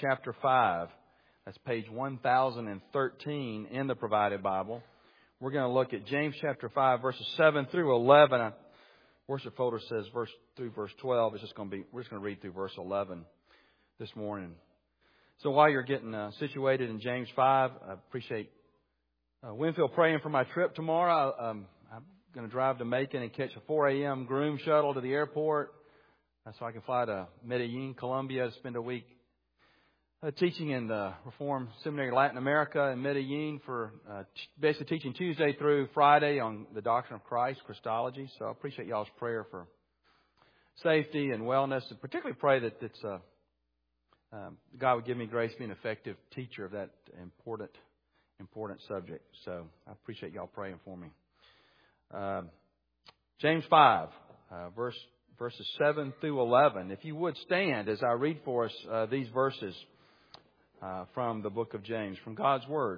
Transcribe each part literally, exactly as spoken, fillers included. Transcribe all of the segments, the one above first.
chapter five. That's page one thousand thirteen in the Provided Bible. We're going to look at James chapter five, verses seven through eleven. Our worship folder says verse through verse twelve. It's just going to be, we're just going to read through verse eleven this morning. So while you're getting uh, situated in James five, I appreciate uh, Winfield praying for my trip tomorrow. Um, I'm going to drive to Macon and catch a four a.m. groom shuttle to the airport uh, so I can fly to Medellin, Colombia to spend a week uh, teaching in the Reformed Seminary Latin America in Medellin for uh, t- basically teaching Tuesday through Friday on the doctrine of Christ, Christology. So I appreciate y'all's prayer for safety and wellness, and particularly pray that it's uh, um, God would give me grace to be an effective teacher of that important, important subject. So I appreciate y'all praying for me. Uh, James five, uh, verse verses seven through eleven. If you would stand as I read for us uh, these verses uh, from the book of James, from God's Word.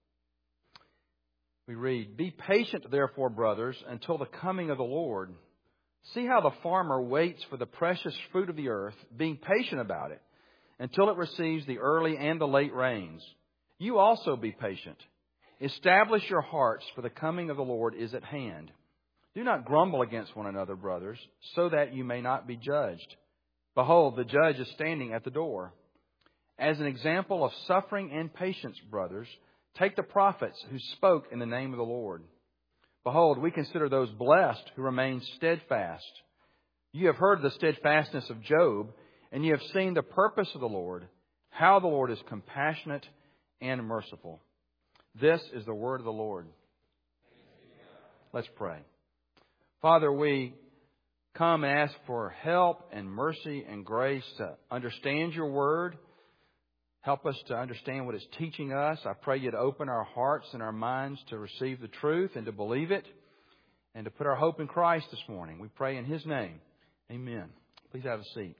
We read, "Be patient, therefore, brothers, until the coming of the Lord. See how the farmer waits for the precious fruit of the earth, being patient about it, until it receives the early and the late rains. You also be patient. Establish your hearts, for the coming of the Lord is at hand. Do not grumble against one another, brothers, so that you may not be judged. Behold, the judge is standing at the door. As an example of suffering and patience, brothers, take the prophets who spoke in the name of the Lord. Behold, we consider those blessed who remain steadfast. You have heard the steadfastness of Job, and you have seen the purpose of the Lord, how the Lord is compassionate and merciful." This is the word of the Lord. Let's pray. Father, we come and ask for help and mercy and grace to understand your word. Help us to understand what it's teaching us. I pray you to open our hearts and our minds to receive the truth and to believe it and to put our hope in Christ this morning. We pray in His name. Amen. Please have a seat.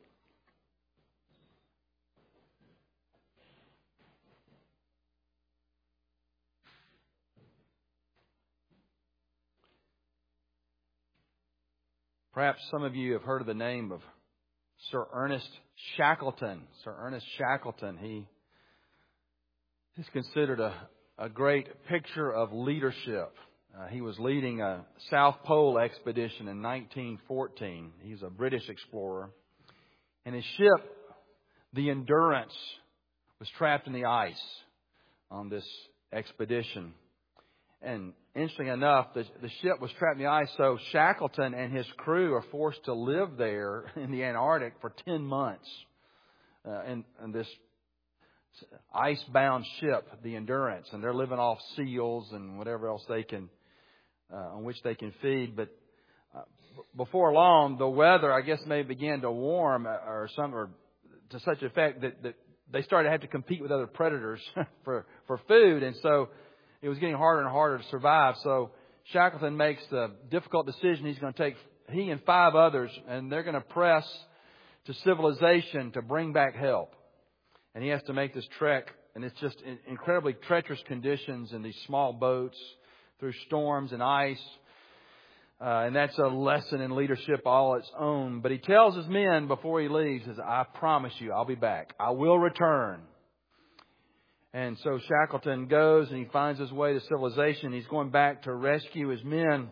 Perhaps some of you have heard of the name of Sir Ernest Shackleton. Sir Ernest Shackleton, he is considered a, a great picture of leadership. Uh, he was leading a South Pole expedition in nineteen fourteen. He's a British explorer. And his ship, the Endurance, was trapped in the ice on this expedition. And interesting enough, the, the ship was trapped in the ice, so Shackleton and his crew are forced to live there in the Antarctic for ten months uh, in, in this ice-bound ship, the Endurance. And they're living off seals and whatever else they can, uh, on which they can feed. But uh, before long, the weather, I guess, may begin to warm or some, or to such effect that, that they started to have to compete with other predators for, for food. And so it was getting harder and harder to survive. So Shackleton makes the difficult decision. He's going to take he and five others, and they're going to press to civilization to bring back help. And he has to make this trek, and it's just incredibly treacherous conditions in these small boats through storms and ice. Uh, and that's a lesson in leadership all its own. But he tells his men before he leaves, he says, "I promise you, I'll be back. I will return." And so Shackleton goes and he finds his way to civilization. He's going back to rescue his men.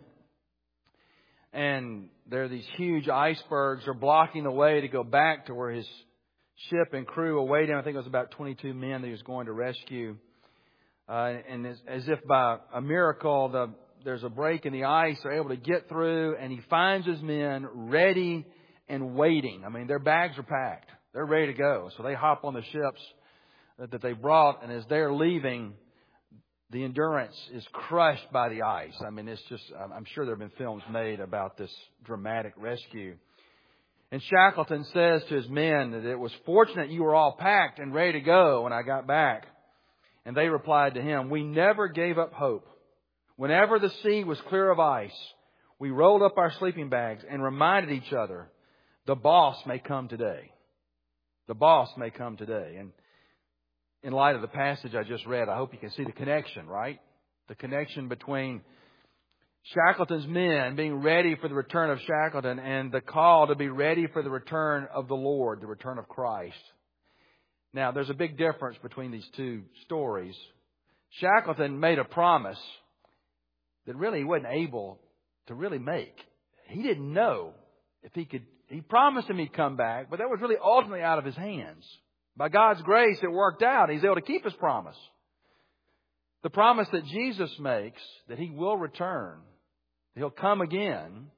And there are these huge icebergs are blocking the way to go back to where his ship and crew await him. I think it was about twenty-two men that he was going to rescue. Uh, and as, as if by a miracle, the, there's a break in the ice. They're able to get through, and he finds his men ready and waiting. I mean, their bags are packed. They're ready to go. So they hop on the ships that they brought, and as they're leaving, the Endurance is crushed by the ice. I mean, it's just, I'm sure there have been films made about this dramatic rescue. And Shackleton says to his men that it was fortunate you were all packed and ready to go when I got back. And they replied to him, "We never gave up hope. Whenever the sea was clear of ice, we rolled up our sleeping bags and reminded each other, the boss may come today. The boss may come today." And in light of the passage I just read, I hope you can see the connection, right? The connection between Shackleton's men being ready for the return of Shackleton and the call to be ready for the return of the Lord, the return of Christ. Now, there's a big difference between these two stories. Shackleton made a promise that really he wasn't able to really make. He didn't know if he could. He promised him he'd come back, but that was really ultimately out of his hands. By God's grace, it worked out. He's able to keep his promise. The promise that Jesus makes, that He will return, that He'll come again,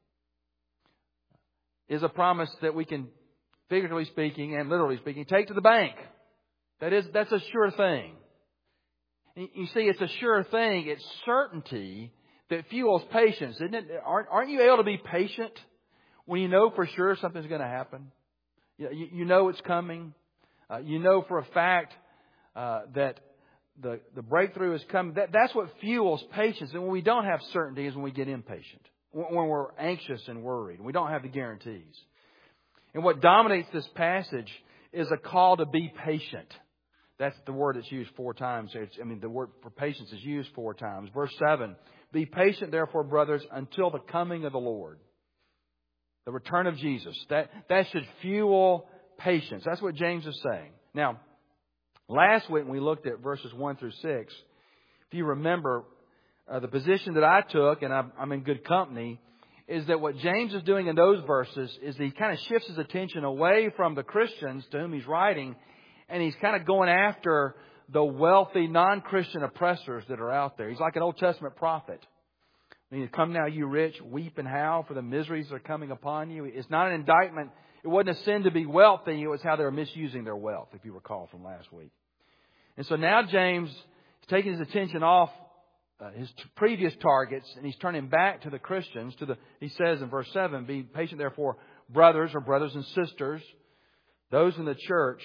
is a promise that we can, figuratively speaking and literally speaking, take to the bank. That is, that's a sure thing. You see, it's a sure thing. It's certainty that fuels patience, isn't it? Aren't, aren't you able to be patient when you know for sure something's going to happen? You, you know it's coming. Uh, you know for a fact uh, that the, the breakthrough is coming. That, that's what fuels patience. And when we don't have certainty is when we get impatient. When, when we're anxious and worried. We don't have the guarantees. And what dominates this passage is a call to be patient. That's the word that's used four times. It's, I mean, the word for patience is used four times. Verse seven, be patient, therefore, brothers, until the coming of the Lord. The return of Jesus. That, that should fuel patience. That's what James is saying. Now, last week when we looked at verses one through six, if you remember, uh, the position that I took, and I'm, I'm in good company, is that what James is doing in those verses is he kind of shifts his attention away from the Christians to whom he's writing, and he's kind of going after the wealthy non-Christian oppressors that are out there. He's like an Old Testament prophet. I mean, come now, you rich, weep and howl for the miseries that are coming upon you. It's not an indictment. It wasn't a sin to be wealthy. It was how they were misusing their wealth, if you recall from last week. And so now James is taking his attention off uh, his t- previous targets, and he's turning back to the Christians. To the, he says in verse seven, be patient, therefore, brothers or brothers and sisters, those in the church,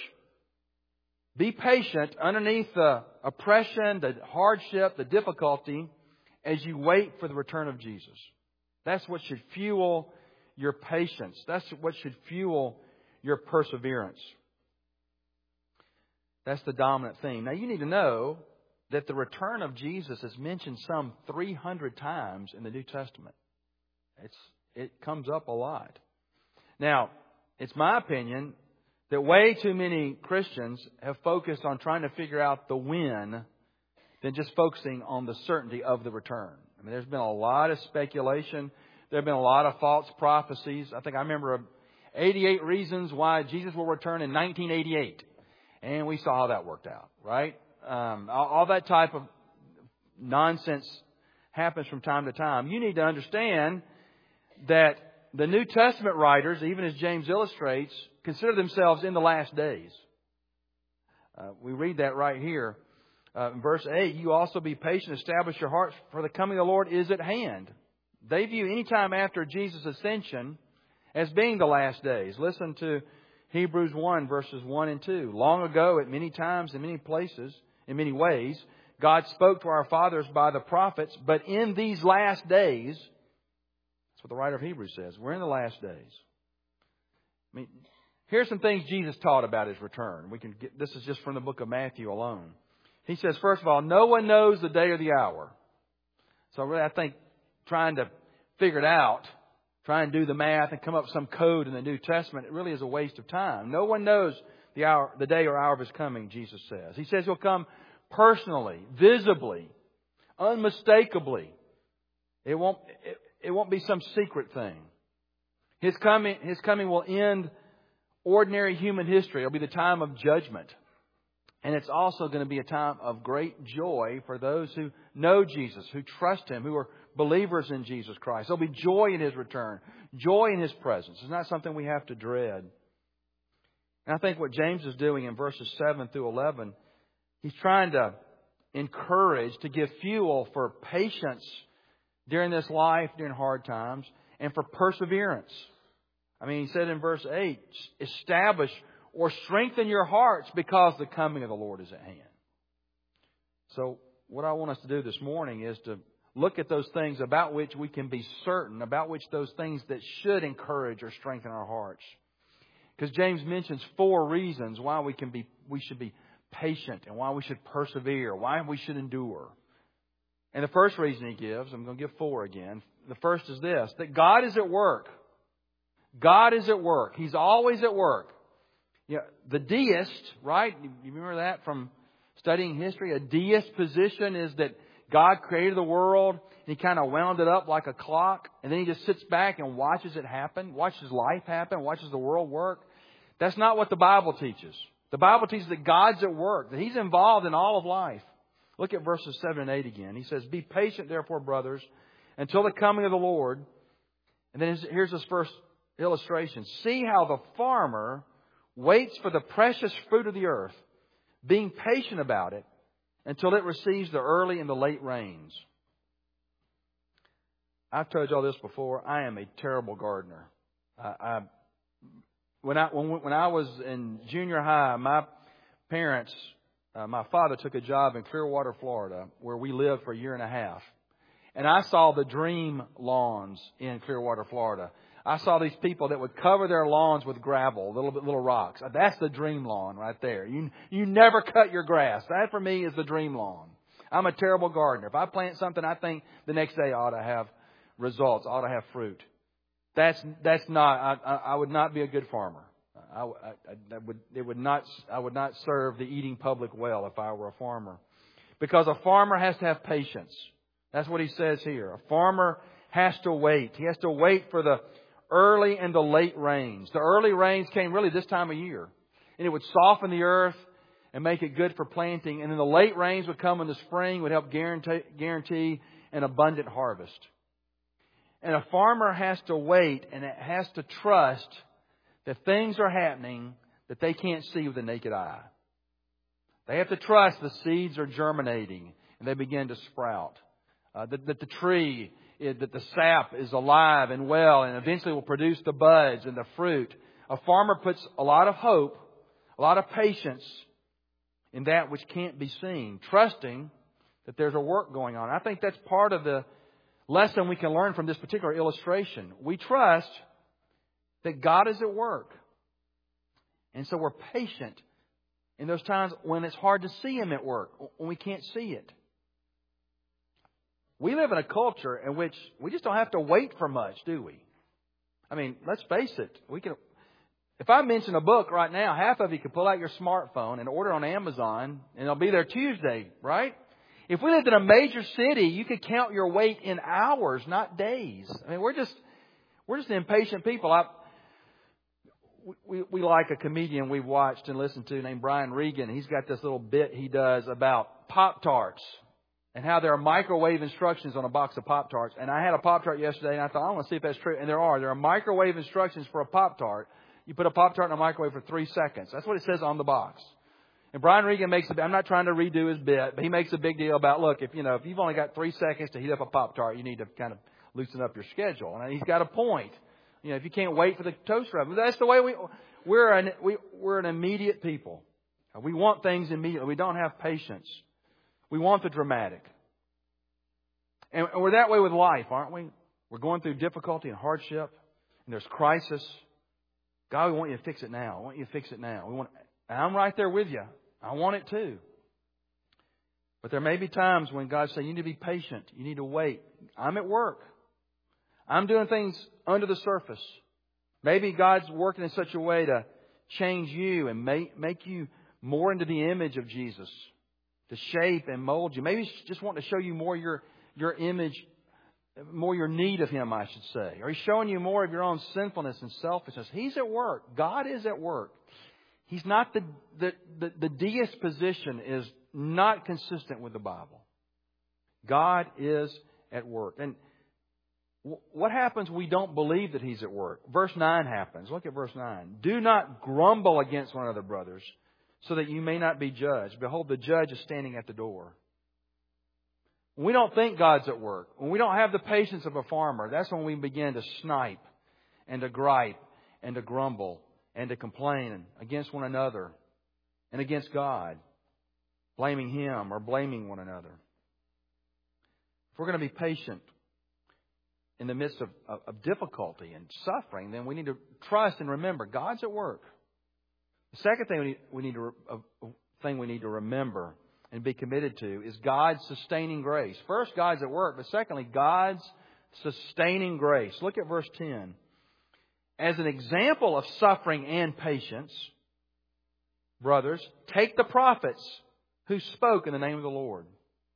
be patient underneath the oppression, the hardship, the difficulty, as you wait for the return of Jesus. That's what should fuel your patience. That's what should fuel your perseverance. That's the dominant theme. Now you need to know that the return of Jesus is mentioned some three hundred times in the New Testament. It's, it comes up a lot. Now, it's my opinion that way too many Christians have focused on trying to figure out the when than just focusing on the certainty of the return. I mean, there's been a lot of speculation. There have been a lot of false prophecies. I think I remember eighty-eight reasons why Jesus will return in nineteen eighty-eight. And we saw how that worked out, right? Um, all, all that type of nonsense happens from time to time. You need to understand that the New Testament writers, even as James illustrates, consider themselves in the last days. Uh, we read that right here. Uh, in verse eight, you also be patient, establish your hearts, for the coming of the Lord is at hand. They view any time after Jesus' ascension as being the last days. Listen to Hebrews one, verses one and two. Long ago, at many times, in many places, in many ways, God spoke to our fathers by the prophets, but in these last days, that's what the writer of Hebrews says, we're in the last days. I mean, here's some things Jesus taught about His return. We can get, this is just from the book of Matthew alone. He says, first of all, no one knows the day or the hour. So really, I think trying to figure it out, try and do the math and come up with some code in the New Testament, it really is a waste of time. No one knows the hour, the day or hour of His coming, Jesus says. He says He'll come personally, visibly, unmistakably. It won't, it, it won't be some secret thing. His coming, His coming will end ordinary human history. It'll be the time of judgment. And it's also going to be a time of great joy for those who know Jesus, who trust Him, who are believers in Jesus Christ. There'll be joy in His return, joy in His presence. It's not something we have to dread. And I think what James is doing in verses seven through eleven, he's trying to encourage, to give fuel for patience during this life, during hard times, and for perseverance. I mean, he said in verse eight, establish or strengthen your hearts because the coming of the Lord is at hand. So what I want us to do this morning is to look at those things about which we can be certain, about which those things that should encourage or strengthen our hearts. Because James mentions four reasons why we can be, we should be patient and why we should persevere, why we should endure. And the first reason he gives, I'm going to give four again. The first is this, that God is at work. God is at work. He's always at work. You know, the deist, right? You remember that from studying history? A deist position is that God created the world and He kind of wound it up like a clock, and then He just sits back and watches it happen, watches life happen, watches the world work. That's not what the Bible teaches. The Bible teaches that God's at work, that He's involved in all of life. Look at verses seven and eight again. He says, "Be patient, therefore, brothers, until the coming of the Lord." And then here's this first illustration. "See how the farmer waits for the precious fruit of the earth, being patient about it until it receives the early and the late rains." I've told you all this before. I am a terrible gardener. I, I, when I when, when I was in junior high, my parents, uh, my father took a job in Clearwater, Florida, where we lived for a year and a half. And I saw the dream lawns in Clearwater, Florida. I saw these people that would cover their lawns with gravel, little bit little rocks. That's the dream lawn right there. You you never cut your grass. That for me is the dream lawn. I'm a terrible gardener. If I plant something, I think the next day I ought to have results, I ought to have fruit. That's that's not. I, I, I would not be a good farmer. I, I, I that would it would not. I would not serve the eating public well if I were a farmer, because a farmer has to have patience. That's what he says here. A farmer has to wait. He has to wait for the early and the late rains. The early rains came really this time of year, and it would soften the earth and make it good for planting. And then the late rains would come in the spring, would help guarantee, guarantee an abundant harvest. And a farmer has to wait, and it has to trust that things are happening that they can't see with the naked eye. They have to trust the seeds are germinating and they begin to sprout. Uh, that, that the tree, is, that the sap is alive and well and eventually will produce the buds and the fruit. A farmer puts a lot of hope, a lot of patience in that which can't be seen, trusting that there's a work going on. I think that's part of the lesson we can learn from this particular illustration. We trust that God is at work. And so we're patient in those times when it's hard to see Him at work, when we can't see it. We live in a culture in which we just don't have to wait for much, do we? I mean, let's face it. We can. If I mention a book right now, half of you can pull out your smartphone and order on Amazon, and it'll be there Tuesday, right? If we lived in a major city, you could count your wait in hours, not days. I mean, we're just we're just impatient people. I, we we like a comedian we've watched and listened to named Brian Regan. He's got this little bit he does about Pop-Tarts and how there are microwave instructions on a box of Pop-Tarts. And I had a Pop-Tart yesterday, and I thought, I want to see if that's true. And there are. There are microwave instructions for a Pop-Tart. You put a Pop-Tart in a microwave for three seconds. That's what it says on the box. And Brian Regan makes a, I'm not trying to redo his bit, but he makes a big deal about, look, if you know, if you've only got three seconds to heat up a Pop-Tart, you need to kind of loosen up your schedule. And he's got a point. You know, if you can't wait for the toaster oven, that's the way we we're an we, we're an immediate people. We want things immediately. We don't have patience. We want the dramatic. And we're that way with life, aren't we? We're going through difficulty and hardship, and there's crisis. God, we want you to fix it now. I want you to fix it now. We want. And I'm right there with you. I want it too. But there may be times when God says, you need to be patient. You need to wait. I'm at work. I'm doing things under the surface. Maybe God's working in such a way to change you and make, make you more into the image of Jesus, to shape and mold you. Maybe He's just wanting to show you more your, your image, more your need of Him, I should say. Or He's showing you more of your own sinfulness and selfishness. He's at work. God is at work. He's not the, the, the, the deist position is not consistent with the Bible. God is at work. And what happens when we don't believe that He's at work? Verse nine happens. Look at verse nine. Do not grumble against one another, brothers, so that you may not be judged. Behold, the judge is standing at the door. When we don't think God's at work, when we don't have the patience of a farmer, that's when we begin to snipe and to gripe and to grumble and to complain against one another and against God, blaming Him or blaming one another. If we're going to be patient in the midst of, of, of difficulty and suffering, then we need to trust and remember God's at work. The second thing we need, we need to uh, thing we need to remember and be committed to is God's sustaining grace. First, God's at work, but secondly, God's sustaining grace. Look at verse ten. As an example of suffering and patience, brothers, take the prophets who spoke in the name of the Lord.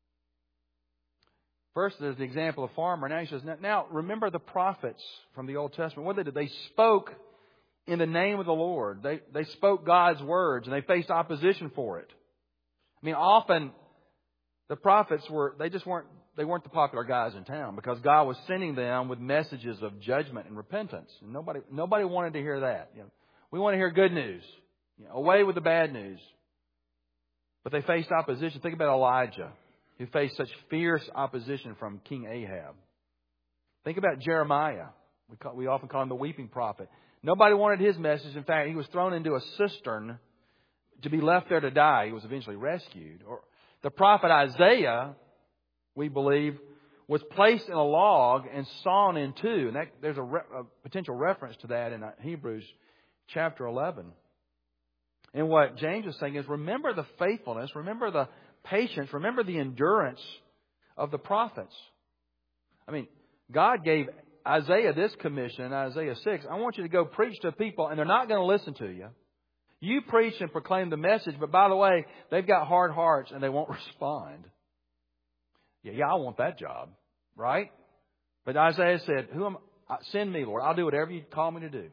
First, there's the example of the farmer. Now he says, now remember the prophets from the Old Testament. What they did, they spoke in the name of the Lord. They they spoke God's words, and they faced opposition for it. I mean, often the prophets were they just weren't they weren't the popular guys in town because God was sending them with messages of judgment and repentance. And nobody nobody wanted to hear that. You know, we want to hear good news. You know, away with the bad news. But they faced opposition. Think about Elijah, who faced such fierce opposition from King Ahab. Think about Jeremiah. We, call, we often call him the weeping prophet. Nobody wanted his message. In fact, he was thrown into a cistern to be left there to die. He was eventually rescued. Or the prophet Isaiah, we believe, was placed in a log and sawn in two. And that, there's a, re, a potential reference to that in Hebrews chapter eleven. And what James is saying is, remember the faithfulness, remember the patience, remember the endurance of the prophets. I mean, God gave Isaiah this commission in Isaiah six. I want you to go preach to people, and they're not going to listen to you. You preach and proclaim the message, but by the way, they've got hard hearts and they won't respond. Yeah, yeah, I want that job, right? But Isaiah said, "Who am I? Send me, Lord. I'll do whatever you call me to do."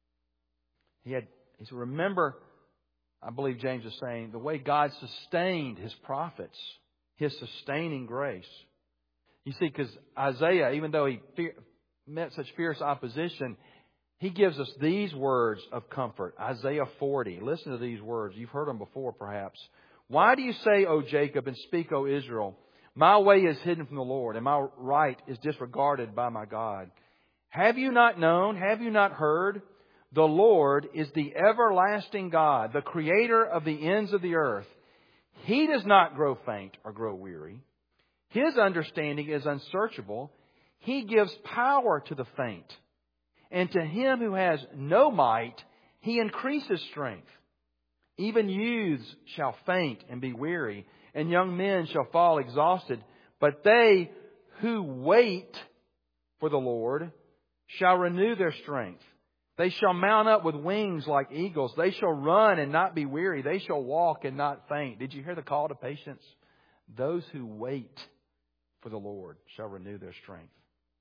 He had. He said, "Remember." I believe James is saying the way God sustained His prophets, His sustaining grace. You see, because Isaiah, even though he fear, met such fierce opposition, he gives us these words of comfort. Isaiah forty. Listen to these words. You've heard them before, perhaps. Why do you say, O Jacob, and speak, O Israel, my way is hidden from the Lord, and my right is disregarded by my God? Have you not known? Have you not heard? The Lord is the everlasting God, the Creator of the ends of the earth. He does not grow faint or grow weary. His understanding is unsearchable. He gives power to the faint. And to him who has no might, He increases strength. Even youths shall faint and be weary, and young men shall fall exhausted. But they who wait for the Lord shall renew their strength. They shall mount up with wings like eagles. They shall run and not be weary. They shall walk and not faint. Did you hear the call to patience? Those who wait for the Lord shall renew their strength.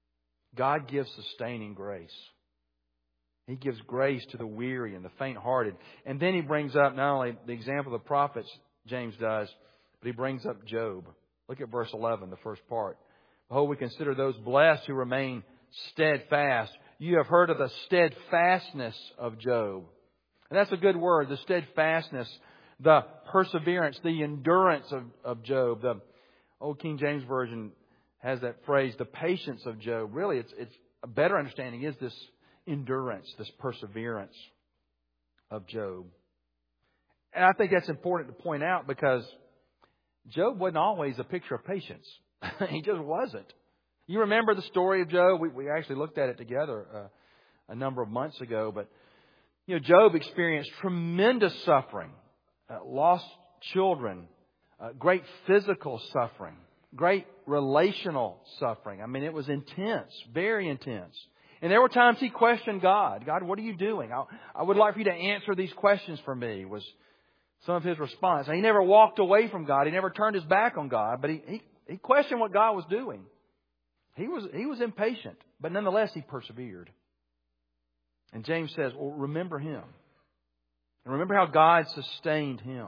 God gives sustaining grace. He gives grace to the weary and the faint-hearted. And then He brings up not only the example of the prophets, James does, but He brings up Job. Look at verse eleven, the first part. Behold, we consider those blessed who remain steadfast. You have heard of the steadfastness of Job. And that's a good word, the steadfastness, the perseverance, the endurance of, of Job. The Old King James Version has that phrase, the patience of Job. Really, it's, it's a better understanding is this endurance, this perseverance of Job. And I think that's important to point out because Job wasn't always a picture of patience. He just wasn't. You remember the story of Job? We, we actually looked at it together uh, a number of months ago. But, you know, Job experienced tremendous suffering, uh, lost children, uh, great physical suffering, great relational suffering. I mean, it was intense, very intense. And there were times he questioned God. God, what are you doing? I, I would like for you to answer these questions for me, was some of his response. And he never walked away from God. He never turned his back on God. But he, he, he questioned what God was doing. He was he was impatient, but nonetheless he persevered. And James says, well, remember him. And remember how God sustained him.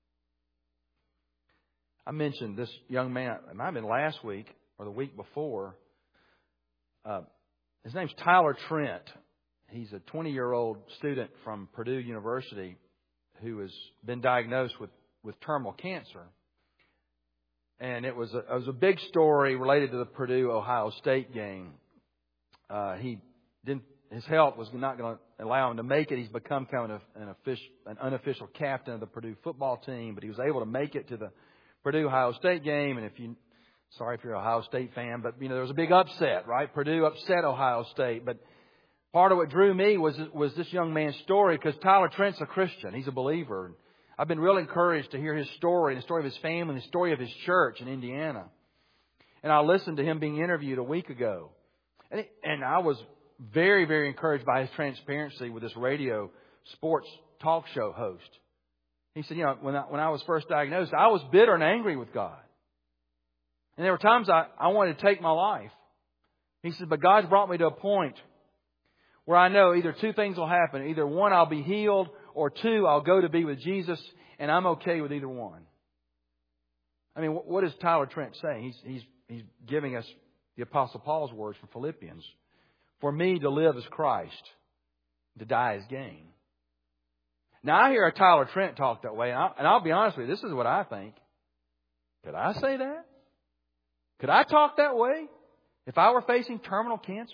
I mentioned this young man, it might have been last week or the week before. Uh, his name's Tyler Trent. He's a twenty-year-old student from Purdue University who has been diagnosed with, with terminal cancer. And it was a, it was a big story related to the Purdue-Ohio State game. Uh, he didn't. His health was not going to allow him to make it. He's become kind of an, official, an unofficial captain of the Purdue football team, but he was able to make it to the Purdue-Ohio State game. And if you, sorry if you're an Ohio State fan, but you know there was a big upset, right? Purdue upset Ohio State. But part of what drew me was was this young man's story because Tyler Trent's a Christian. He's a believer. I've been really encouraged to hear his story, the story of his family, and the story of his church in Indiana. And I listened to him being interviewed a week ago. And, it, and I was very, very encouraged by his transparency with this radio sports talk show host. He said, you know, when I, when I was first diagnosed, I was bitter and angry with God. And there were times I, I wanted to take my life. He said, but God's brought me to a point where I know either two things will happen. Either one, I'll be healed, or two, I'll go to be with Jesus, and I'm okay with either one. I mean, what is Tyler Trent saying? He's, he's, he's giving us the Apostle Paul's words from Philippians. For me to live is Christ, to die is gain. Now, I hear a Tyler Trent talk that way, and I'll, and I'll be honest with you, this is what I think. Could I say that? Could I talk that way if I were facing terminal cancer?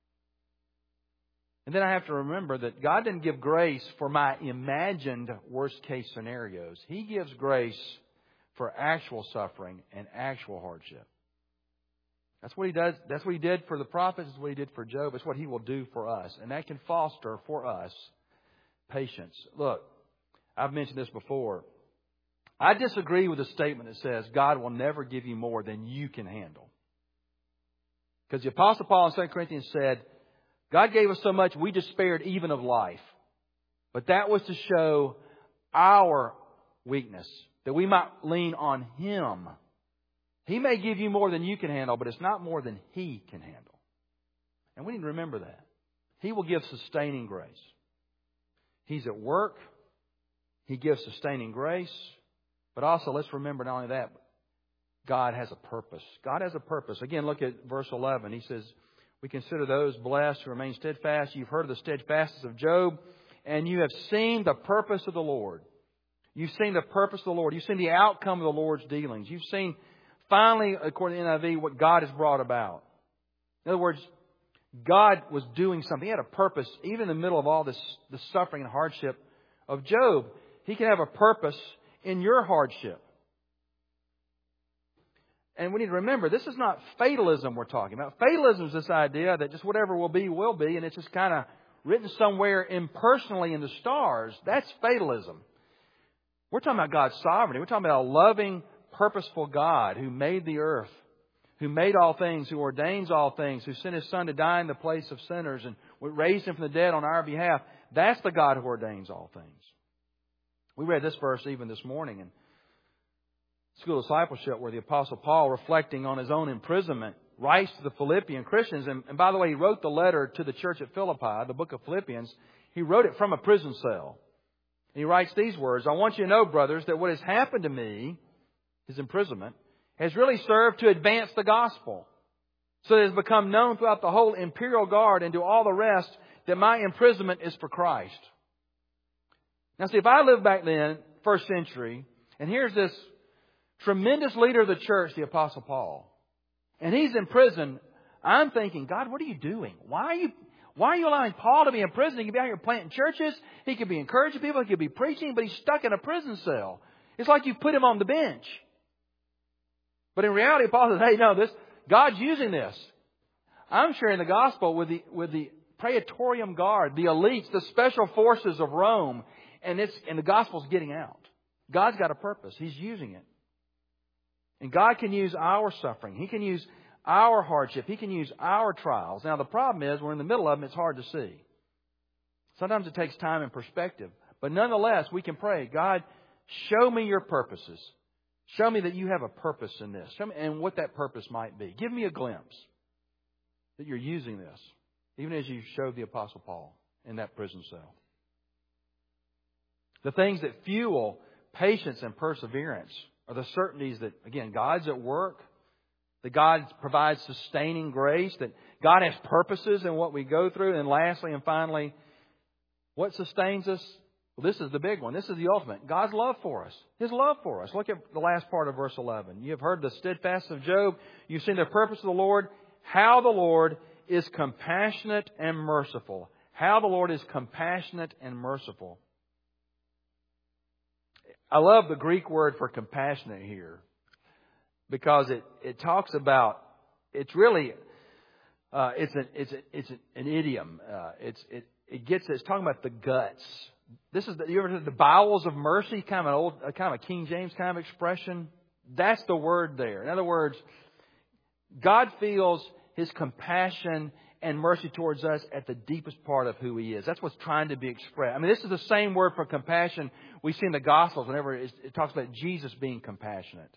And then I have to remember that God didn't give grace for my imagined worst case scenarios. He gives grace for actual suffering and actual hardship. That's what He does. That's what He did for the prophets. That's what He did for Job. It's what He will do for us. And that can foster for us patience. Look, I've mentioned this before. I disagree with the statement that says God will never give you more than you can handle. Because the Apostle Paul in Second Corinthians said, God gave us so much we despaired even of life. But that was to show our weakness, that we might lean on Him. He may give you more than you can handle, but it's not more than He can handle. And we need to remember that. He will give sustaining grace. He's at work. He gives sustaining grace. But also, let's remember not only that, God has a purpose. God has a purpose. Again, look at verse eleven. He says, we consider those blessed who remain steadfast. You've heard of the steadfastness of Job, and you have seen the purpose of the Lord. You've seen the purpose of the Lord. You've seen the outcome of the Lord's dealings. You've seen, finally, according to the N I V, what God has brought about. In other words, God was doing something. He had a purpose, even in the middle of all this, this suffering and hardship of Job. He can have a purpose in your hardship. And we need to remember, this is not fatalism we're talking about. Fatalism is this idea that just whatever will be, will be, and it's just kind of written somewhere impersonally in the stars. That's fatalism. We're talking about God's sovereignty. We're talking about a loving, purposeful God who made the earth, who made all things, who ordains all things, who sent His Son to die in the place of sinners and raised Him from the dead on our behalf. That's the God who ordains all things. We read this verse even this morning in School of Discipleship, where the Apostle Paul, reflecting on his own imprisonment, writes to the Philippian Christians. And, and by the way, he wrote the letter to the church at Philippi, the book of Philippians. He wrote it from a prison cell. And he writes these words, I want you to know, brothers, that what has happened to me, his imprisonment, has really served to advance the gospel. So that it has become known throughout the whole imperial guard and to all the rest that my imprisonment is for Christ. Now see, if I lived back then, first century, and here's this tremendous leader of the church, the Apostle Paul, and he's in prison, I'm thinking, God, what are you doing? Why are you, why are you allowing Paul to be in prison? He could be out here planting churches. He could be encouraging people. He could be preaching, but he's stuck in a prison cell. It's like you put him on the bench. But in reality, Paul says, hey, no, this, God's using this. I'm sharing the gospel with the, with the Praetorian Guard, the elites, the special forces of Rome, and it's, and the gospel's getting out. God's got a purpose. He's using it. And God can use our suffering. He can use our hardship. He can use our trials. Now, the problem is we're in the middle of them. It's hard to see. Sometimes it takes time and perspective. But nonetheless, we can pray, God, show me your purposes. Show me that you have a purpose in this. Show me, and what that purpose might be. Give me a glimpse that you're using this, even as you showed the Apostle Paul in that prison cell. The things that fuel patience and perseverance are the certainties that, again, God's at work, that God provides sustaining grace, that God has purposes in what we go through. And lastly and finally, what sustains us? Well, this is the big one. This is the ultimate. God's love for us. His love for us. Look at the last part of verse eleven. You have heard the steadfastness of Job. You've seen the purpose of the Lord. How the Lord is compassionate and merciful. How the Lord is compassionate and merciful. I love the Greek word for compassionate here, because it, it talks about, it's really, uh, it's an, it's a, it's an idiom. Uh, it's, it, it gets, it's talking about the guts. This is the, you ever heard the bowels of mercy, kind of an old, kind of a King James kind of expression. That's the word there. In other words, God feels His compassion and mercy towards us at the deepest part of who He is. That's what's trying to be expressed. I mean, this is the same word for compassion we see in the Gospels whenever it talks about Jesus being compassionate.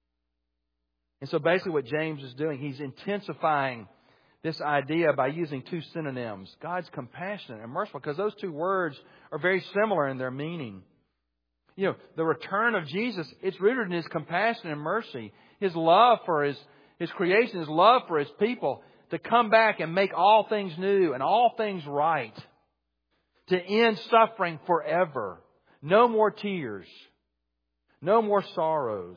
And so basically what James is doing, he's intensifying this idea by using two synonyms. God's compassionate and merciful, because those two words are very similar in their meaning. You know, the return of Jesus, it's rooted in His compassion and mercy. His love for His, His creation, His love for His people, to come back and make all things new and all things right. To end suffering forever. No more tears. No more sorrows.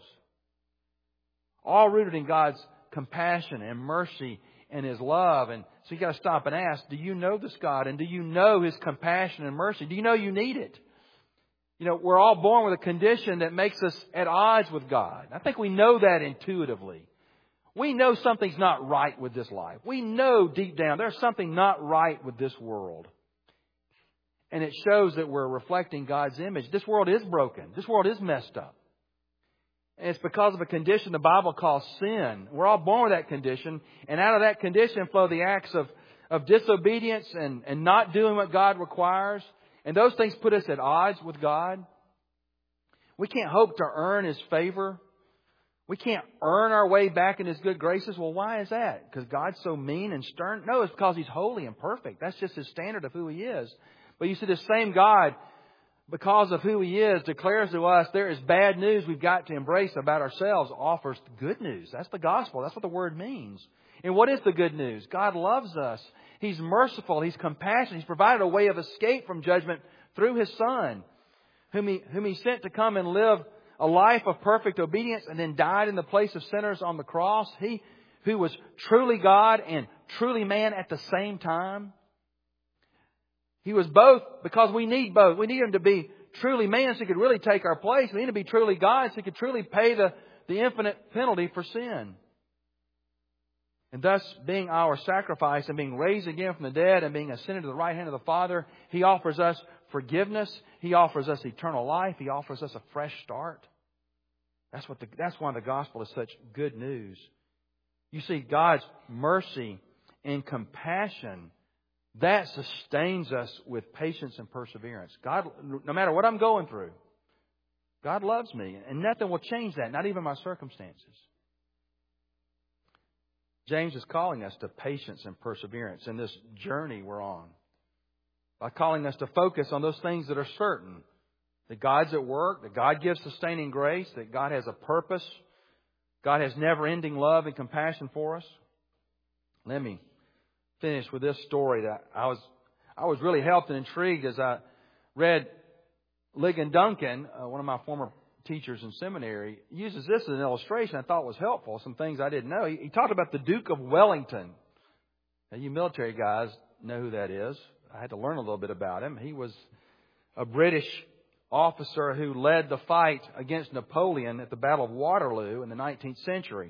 All rooted in God's compassion and mercy and His love. And so you got to stop and ask, do you know this God? And do you know His compassion and mercy? Do you know you need it? You know, we're all born with a condition that makes us at odds with God. I think we know that intuitively. We know something's not right with this life. We know deep down there's something not right with this world. And it shows that we're reflecting God's image. This world is broken. This world is messed up. And it's because of a condition the Bible calls sin. We're all born with that condition. And out of that condition flow the acts of, of disobedience and, and not doing what God requires. And those things put us at odds with God. We can't hope to earn His favor. We can't earn our way back in His good graces. Well, why is that? Because God's so mean and stern? No, it's because He's holy and perfect. That's just His standard of who He is. But you see, the same God, because of who He is, declares to us there is bad news we've got to embrace about ourselves, offers good news. That's the gospel. That's what the word means. And what is the good news? God loves us. He's merciful. He's compassionate. He's provided a way of escape from judgment through His Son, whom He, whom He sent to come and live a life of perfect obedience and then died in the place of sinners on the cross. He who was truly God and truly man at the same time. He was both because we need both. We need Him to be truly man so He could really take our place. We need to be truly God so He could truly pay the, the infinite penalty for sin. And thus, being our sacrifice and being raised again from the dead and being ascended to the right hand of the Father, He offers us forgiveness. He offers us eternal life. He offers us a fresh start. That's what the, that's why the gospel is such good news. You see, God's mercy and compassion, that sustains us with patience and perseverance. God, no matter what I'm going through, God loves me, and nothing will change that, not even my circumstances. James is calling us to patience and perseverance in this journey we're on, by calling us to focus on those things that are certain. That God's at work, that God gives sustaining grace, that God has a purpose, God has never-ending love and compassion for us. Let me finish with this story that I was I was really helped and intrigued as I read Ligon Duncan, uh, one of my former teachers in seminary, uses this as an illustration I thought was helpful. Some things I didn't know. He, he talked about the Duke of Wellington. Now, you military guys know who that is. I had to learn a little bit about him. He was a British officer who led the fight against Napoleon at the Battle of Waterloo in the nineteenth century.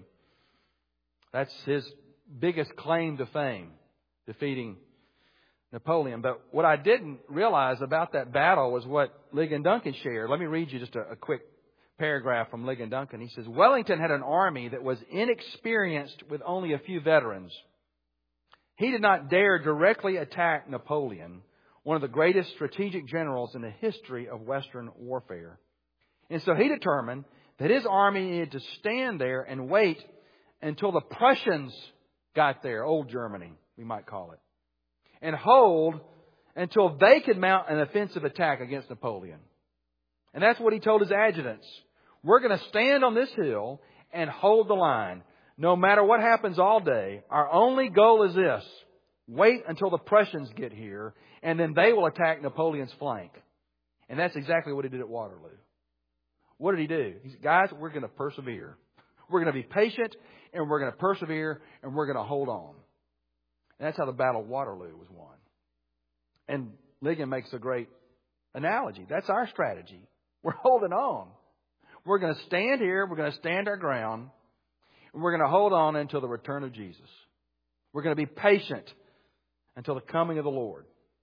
That's his biggest claim to fame, defeating Napoleon. But what I didn't realize about that battle was what Ligon Duncan shared. Let me read you just a, a quick paragraph from Ligon Duncan. He says, Wellington had an army that was inexperienced with only a few veterans. He did not dare directly attack Napoleon, one of the greatest strategic generals in the history of Western warfare. And so he determined that his army needed to stand there and wait until the Prussians got there, old Germany, we might call it, and hold until they could mount an offensive attack against Napoleon. And that's what he told his adjutants. We're going to stand on this hill and hold the line. No matter what happens all day, our only goal is this. Wait until the Prussians get here, and then they will attack Napoleon's flank. And that's exactly what he did at Waterloo. What did he do? He said, guys, we're going to persevere. We're going to be patient, and we're going to persevere, and we're going to hold on. And that's how the Battle of Waterloo was won. And Ligon makes a great analogy. That's our strategy. We're holding on. We're going to stand here. We're going to stand our ground. And we're going to hold on until the return of Jesus. We're going to be patient until the coming of the Lord.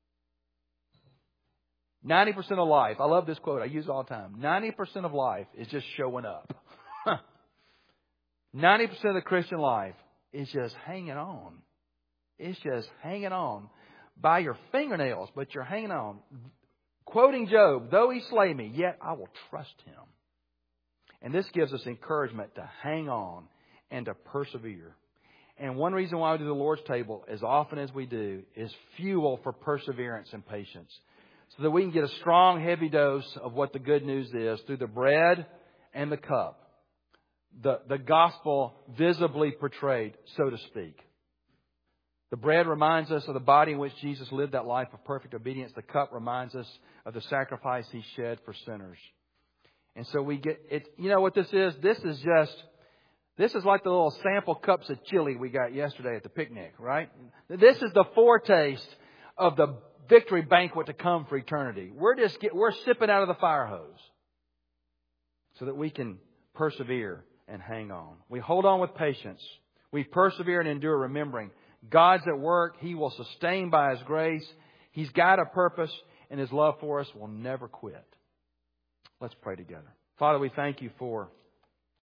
ninety percent of life, I love this quote, I use it all the time. ninety percent of life is just showing up. ninety percent of the Christian life is just hanging on. It's just hanging on by your fingernails, but you're hanging on. Quoting Job, though he slay me, yet I will trust him. And this gives us encouragement to hang on and to persevere. And one reason why we do the Lord's table as often as we do is fuel for perseverance and patience. So that we can get a strong, heavy dose of what the good news is through the bread and the cup. The, the gospel visibly portrayed, so to speak. The bread reminds us of the body in which Jesus lived that life of perfect obedience. The cup reminds us of the sacrifice He shed for sinners. And so we get it. You know what this is? This is just, this is like the little sample cups of chili we got yesterday at the picnic, right? This is the foretaste of the victory banquet to come for eternity. We're just get, we're sipping out of the fire hose so that we can persevere and hang on. We hold on with patience. We persevere and endure, remembering God's at work. He will sustain by His grace. He's got a purpose, and His love for us will never quit. Let's pray together. Father, we thank You for